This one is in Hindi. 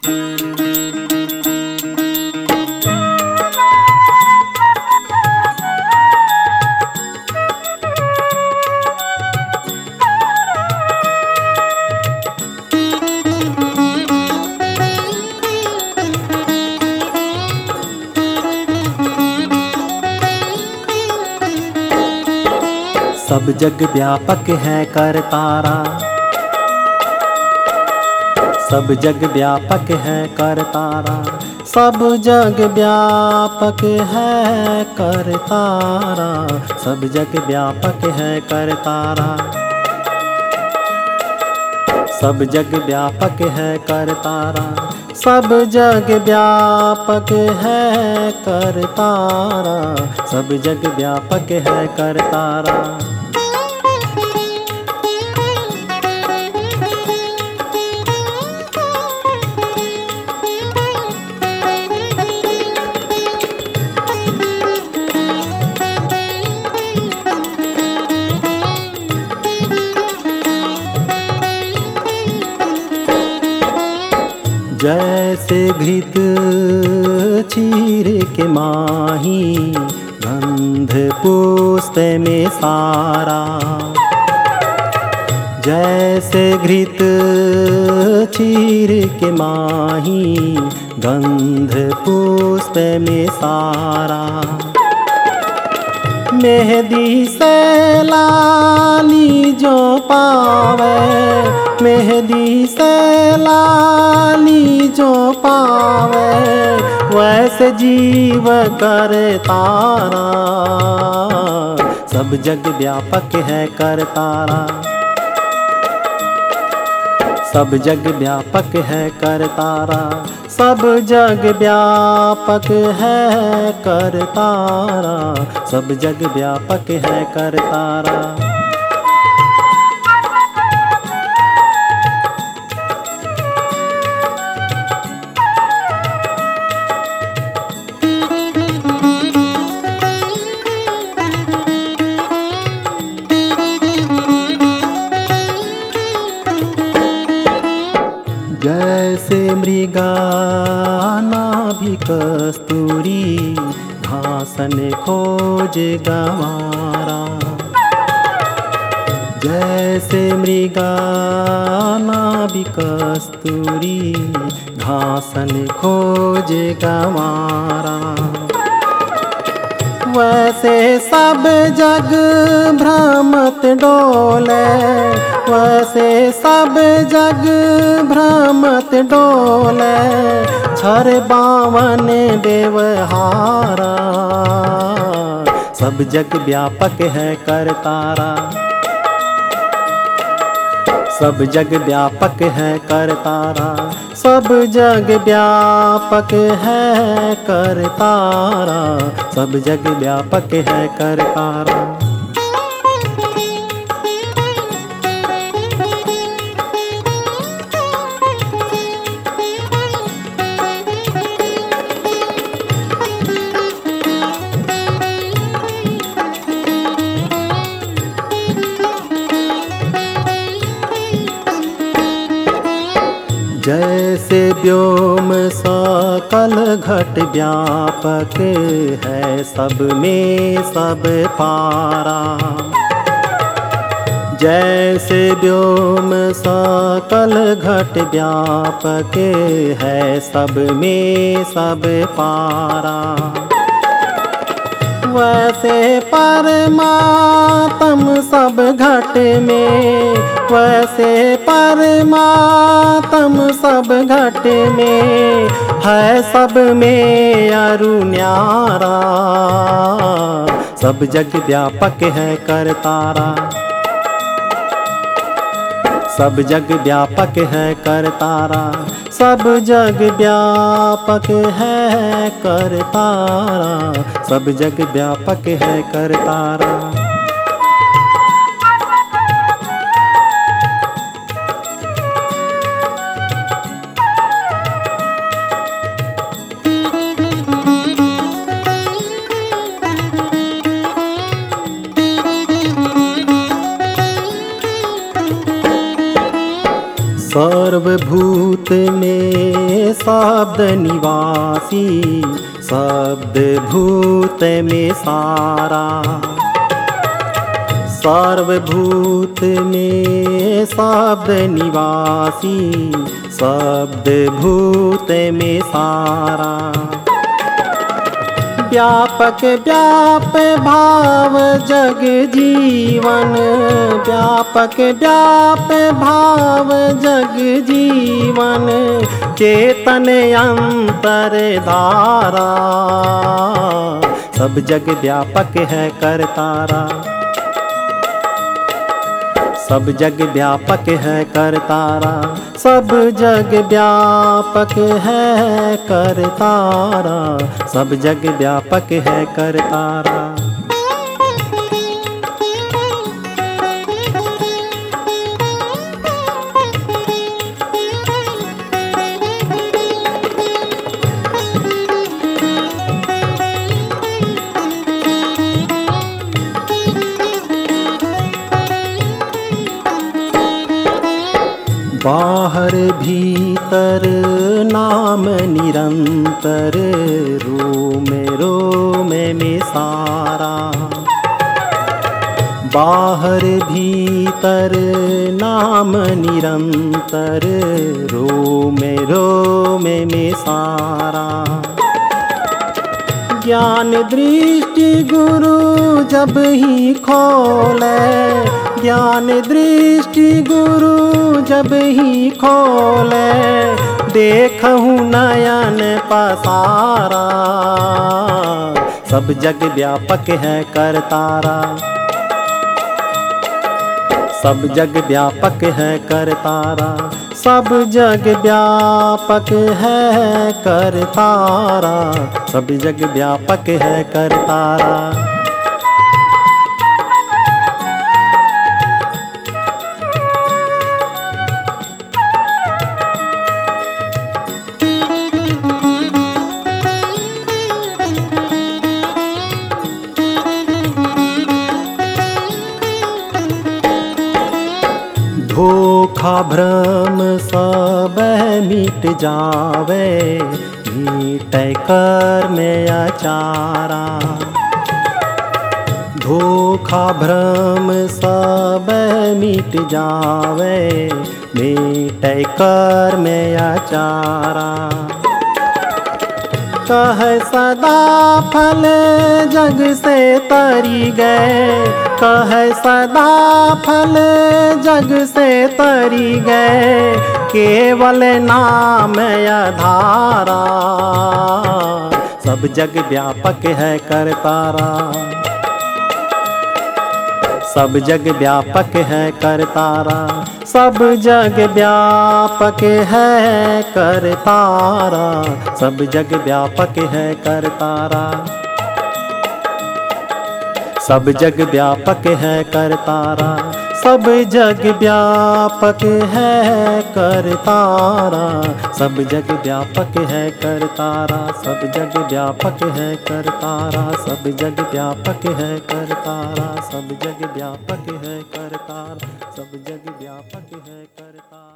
सब जग व्यापक है करतारा, सब जग व्यापक है करतारा, सब जग व्यापक है करतारा, सब जग व्यापक है करतारा, सब जग व्यापक है करतारा, सब जग व्यापक है करतारा, सब जग व्यापक है करतारा। जैसे घृत चीर के माही गंध पुष्प में सारा, जैसे घृत चीर के माही गंध पुष्प में सारा, मेहंदी से लाली जो पावे, मेहंदी से लाली जो पावे, वैसे जीव करतारा, सब जग व्यापक है करतारा, सब जग व्यापक है करतारा, सब जग व्यापक है करतारा, सब जग व्यापक है करतारा। जैसे मृगा नाभि कस्तूरी घासन खोज गंवारा, जैसे मृगा नाभि कस्तूरी घासन खोज गंवारा, वैसे सब जग भ्रमत डोले, वैसे सब जग भ्रमत डोले, छर बावन व्यवहारा, सब जग व्यापक है करतारा, सब जग व्यापक है करतारा, सब जग व्यापक है करतारा, सब जग व्यापक है करतारा। जैसे व्योम सकल घट व्यापक है सब में सब पारा, जैसे व्योम सकल घट व्यापक है सब में सब पारा, वैसे परमात्म सब घट में, वैसे परमात्म सब घट में है सब में अरु न्यारा, सब जग व्यापक है करतारा, सब जग व्यापक है करतारा, सब जग व्यापक है करतारा, सब जग व्यापक है करतारा। सर्वभूत में शब्द निवासी, शब्द भूत में सारा। सर्वभूत में शब्द निवासी, शब्द भूत में सारा। व्यापक व्याप भाव जग जीवन, व्यापक व्याप भाव जग जीवन। चेतन अंतर धारा, सब जग व्यापक है करतारा। सब जग व्यापक है करतारा, सब जग व्यापक है करतारा, सब जग व्यापक है करतारा। बाहर भीतर नाम निरंतर, रोम रोम में सारा। बाहर भीतर नाम निरंतर, रोम रोम में सारा। ज्ञान दृष्टि गुरु जब ही खोले, ज्ञान दृष्टि गुरु जब ही खोले। देखूं नयन पसारा, सब जग व्यापक है करतारा। सब जग व्यापक है करतारा, सब जग व्यापक है करतारा, सब जग व्यापक है करतारा। धोखा भ्रम सब मिट जावे, मिट कर्म आचारा। धोखा भ्रम सब मिट जावे, मिट कर्म आचारा। कह सदा फल जग से तरी गए, कह सदा फल जग से तरी गए। केवल नाम आधारा, सब जग व्यापक है करतारा। सब जग व्यापक है करतारा, सब जग व्यापक है करतारा, सब जग व्यापक है करतारा। सब जग व्यापक है करतारा, सब जग व्यापक है करतारा, सब जग व्यापक है करतारा, सब जग व्यापक है करतारा, सब जग व्यापक है करतारा, सब जग व्यापक है करतारा, सब जग व्यापक है करतारा।